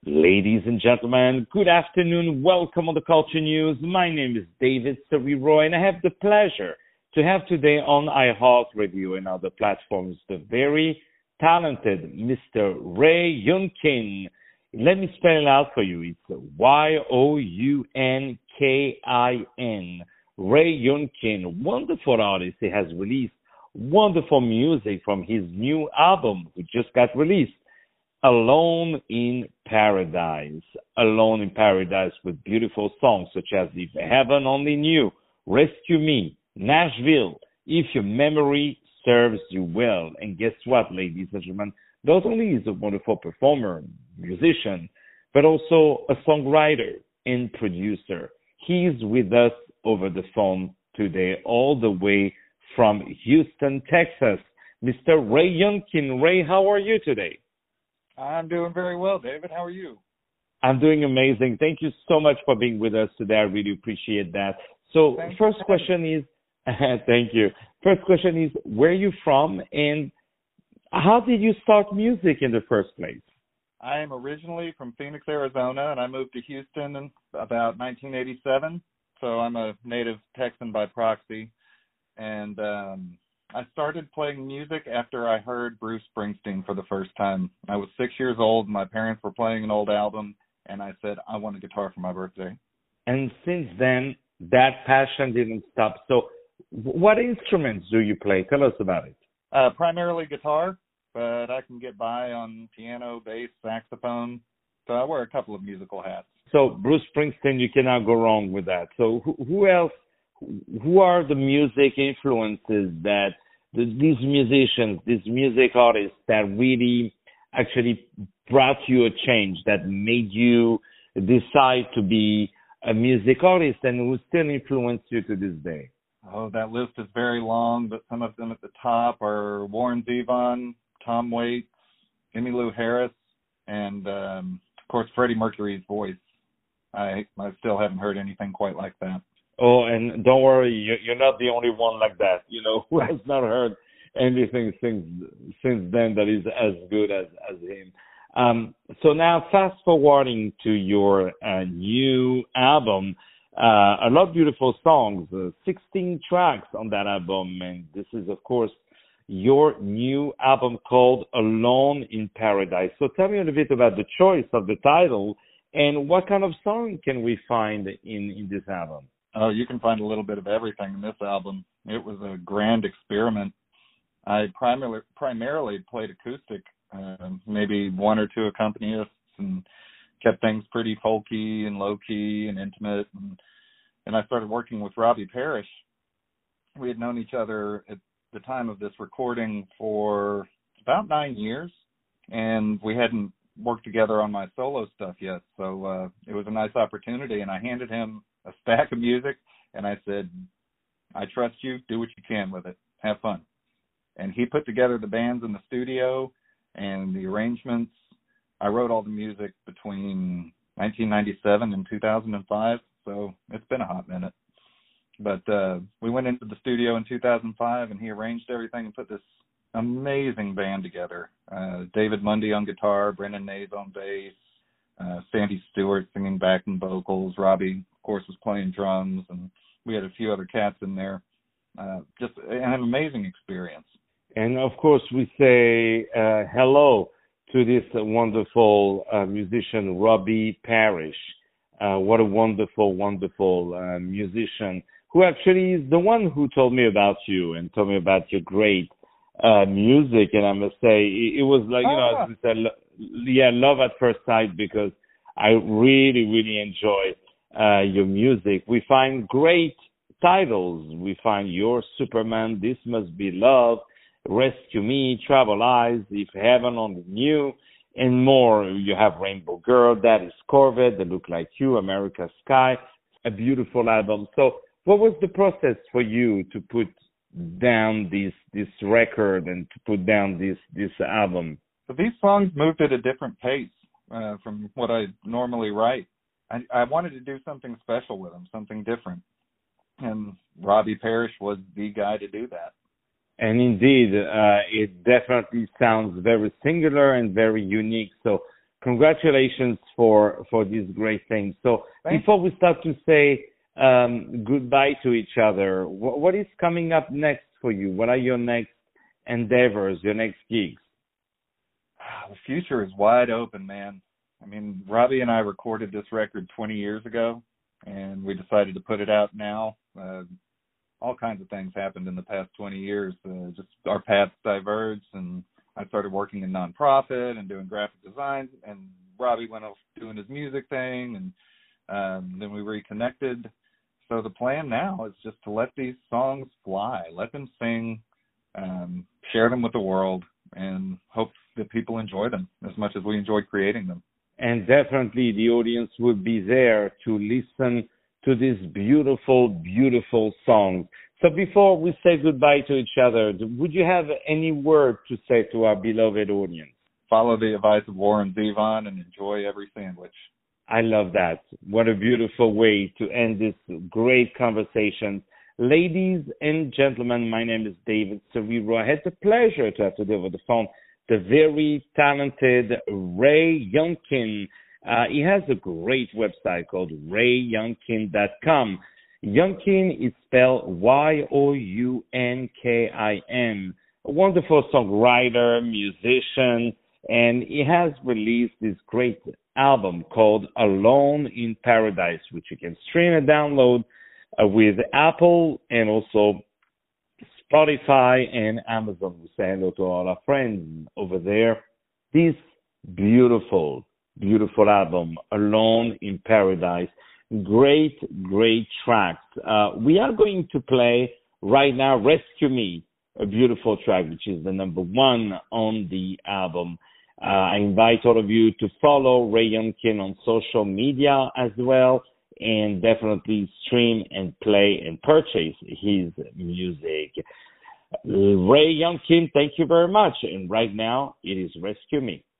Ladies and gentlemen, good afternoon. Welcome on the Culture News. My name is David Saviroy, and I have the pleasure to have today on iHeartRadio and other platforms the very talented Mr. Ray Yunkin. Let me spell it out for you. It's Younkin. Ray Yunkin, wonderful artist. He has released wonderful music from his new album, which just got released. Alone in Paradise. Alone in Paradise with beautiful songs such as If Heaven Only Knew, Rescue Me, Nashville, If Your Memory Serves You Well. And guess what, ladies and gentlemen? Not only is a wonderful performer, musician, but also a songwriter and producer. He's with us over the phone today, all the way from Houston, Texas. Mr. Ray Yunkin. Ray, how are you today? I'm doing very well, David. How are you? I'm doing amazing. Thank you so much for being with us today. I really appreciate that. So first question is, thank you. First question is, where are you from and how did you start music in the first place? I am originally from Phoenix, Arizona, and I moved to Houston in about 1987. So I'm a native Texan by proxy. And I started playing music after I heard Bruce Springsteen for the first time. I was 6 years old. My parents were playing an old album, and I said, I want a guitar for my birthday. And since then, that passion didn't stop. So what instruments do you play? Tell us about it. Primarily guitar, but I can get by on piano, bass, saxophone. So I wear a couple of musical hats. So Bruce Springsteen, you cannot go wrong with that. So who else? Who are the music influences that these musicians, these music artists that really actually brought you a change, that made you decide to be a music artist and who still influence you to this day? Oh, that list is very long, but some of them at the top are Warren Zevon, Tom Waits, Emmylou Harris, and of course Freddie Mercury's voice. I still haven't heard anything quite like that. Oh, and don't worry, you're not the only one like that, who has not heard anything since then that is as good as him. So now fast forwarding to your new album, a lot of beautiful songs, 16 tracks on that album, and this is, of course, your new album called Alone in Paradise. So tell me a little bit about the choice of the title and what kind of song can we find in this album? Oh, you can find a little bit of everything in this album. It was a grand experiment. I primarily played acoustic, maybe one or two accompanists, and kept things pretty folky and low-key and intimate. And I started working with Robbie Parrish. We had known each other at the time of this recording for about 9 years, and we hadn't worked together on my solo stuff yet. So it was a nice opportunity, and I handed him a stack of music, and I said, I trust you, do what you can with it, have fun. And he put together the bands in the studio and the arrangements. I wrote all the music between 1997 and 2005, so it's been a hot minute. But we went into the studio in 2005, and he arranged everything and put this amazing band together. David Mundy on guitar, Brendan Nays on bass, Sandy Stewart singing backing vocals, Robbie, of course, was playing drums, and we had a few other cats in there. Just an amazing experience. And, of course, we say hello to this wonderful musician, Robbie Parrish. What a wonderful, wonderful musician who actually is the one who told me about you and told me about your great music. And I must say, it was like, as you said, love at first sight, because I really, really enjoy your music. We find great titles. We find Your Superman, This Must Be Love, Rescue Me, Travel Eyes, If Heaven Only Knew, and more. You have Rainbow Girl, That Is Corvette, They Look Like You, America's Sky, a beautiful album. So what was the process for you to put down this record and to put down this album? So these songs moved at a different pace from what I normally write. I wanted to do something special with them, something different. And Robbie Parrish was the guy to do that. And indeed, it definitely sounds very singular and very unique. So congratulations for these great things. So Thanks. before we start to say goodbye to each other, what is coming up next for you? What are your next endeavors, your next gigs? The future is wide open, man. I mean, Robbie and I recorded this record 20 years ago, and we decided to put it out now. All kinds of things happened in the past 20 years. Just our paths diverged, and I started working in nonprofit and doing graphic design, and Robbie went off doing his music thing, and then we reconnected. So the plan now is just to let these songs fly, let them sing, share them with the world, and hope that people enjoy them as much as we enjoy creating them. And definitely the audience will be there to listen to this beautiful, beautiful song. So before we say goodbye to each other, would you have any word to say to our beloved audience? Follow the advice of Warren Zevon and enjoy every sandwich. I love that. What a beautiful way to end this great conversation. Ladies and gentlemen, my name is David Serero. I had the pleasure to have today over the phone the very talented Ray Youngkin. He has a great website called rayyoungkin.com. Youngkin is spelled Younkin. A wonderful songwriter, musician, and he has released this great album called Alone in Paradise, which you can stream and download with Apple and also Spotify and Amazon. We say hello to all our friends over there. This beautiful, beautiful album, Alone in Paradise. Great, great tracks. We are going to play right now Rescue Me, a beautiful track, which is the number one on the album. I invite all of you to follow Ray Youngkin on social media as well, and definitely stream and play and purchase his music. Ray Youngkin, thank you very much. And right now, it is Rescue Me.